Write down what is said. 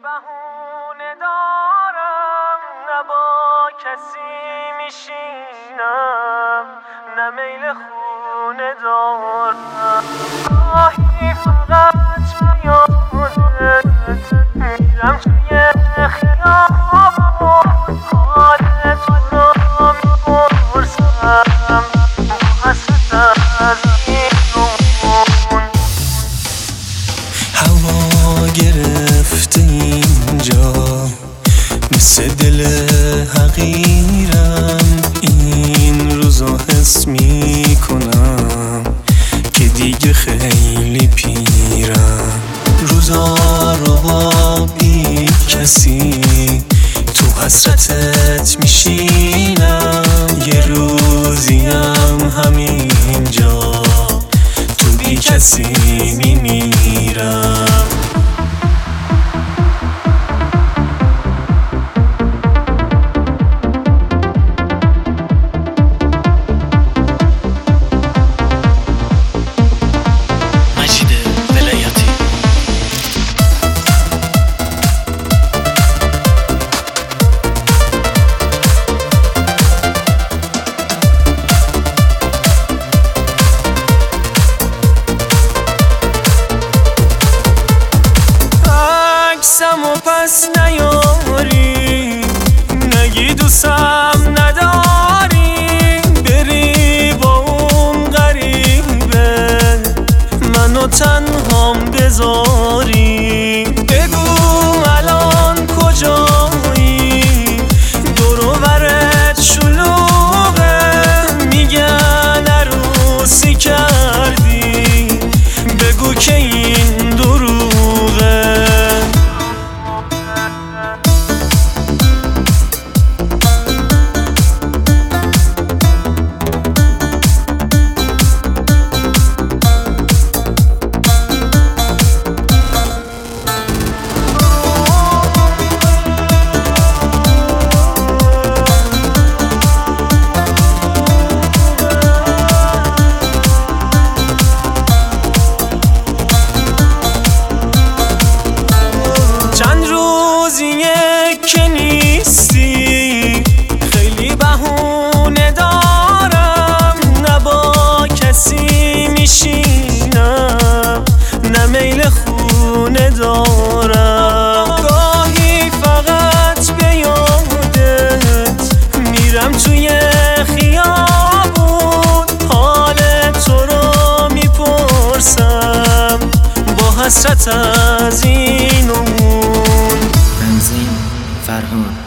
بهونه دارم، نه با کسی میشینم، نه میل خونه دارم. گاهی فقط بیادت میرم توی خیابون، حال تو رو میپرسم با حسرت از اینون. هوا گرفته اینجا مثل دل حقیرم، این روزا حس میکنم که دیگه خیلی پیرم. روزا رو با بی کسی تو حسرتت میشینم، یه روزیم همینجا تو بی کسی میمیرم. و پس نیاری، نگی دوستم نداری، بری با اون غریبه منو تنهام بذاری. بگو الان کجایی، دور و برت شلوغه، میگن عروسی کردی، بگو که این دروغه. که نیستی خیلی بهونه دارم، نه با کسی میشینم، نه میل خونه دارم. گاهی فقط به یادت میرم توی خیابون، حال تو رو میپرسم با حسرت از اینون. فرهان